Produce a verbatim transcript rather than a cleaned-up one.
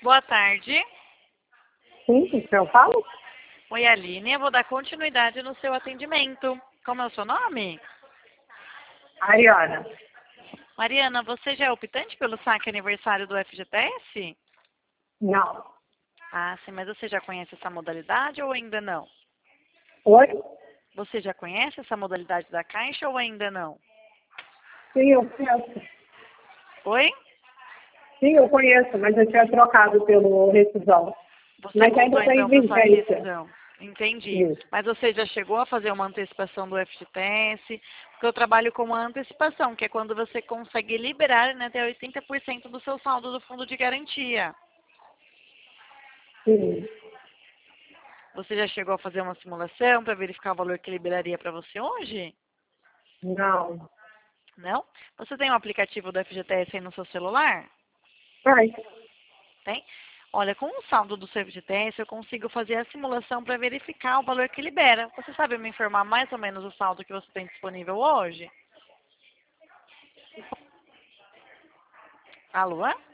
Boa tarde. Sim, o que eu falo? Oi, Aline. Eu vou dar continuidade no seu atendimento. Como é o seu nome? Ariana. Mariana, você já é optante pelo saque aniversário do F G T S? Não. Ah, sim, mas você já conhece essa modalidade ou ainda não? Oi? Você já conhece essa modalidade da Caixa ou ainda não? Sim, eu conheço. Oi? Sim, eu conheço, mas eu tinha trocado pelo rescisão. Você Mas voltou ainda tem então para sua vigência. rescisão. Entendi. Isso. Mas você já chegou a fazer uma antecipação do F G T S? Porque eu trabalho com uma antecipação, que é quando você consegue liberar, né, até oitenta por cento do seu saldo do fundo de garantia. Sim. Você já chegou a fazer uma simulação para verificar o valor que liberaria para você hoje? Não. Não? Você tem o aplicativo do F G T S aí no seu celular? Ai, Tem? Olha, com o saldo do seu F G T S, eu consigo fazer a simulação para verificar o valor que libera. Você sabe me informar mais ou menos o saldo que você tem disponível hoje? Alô?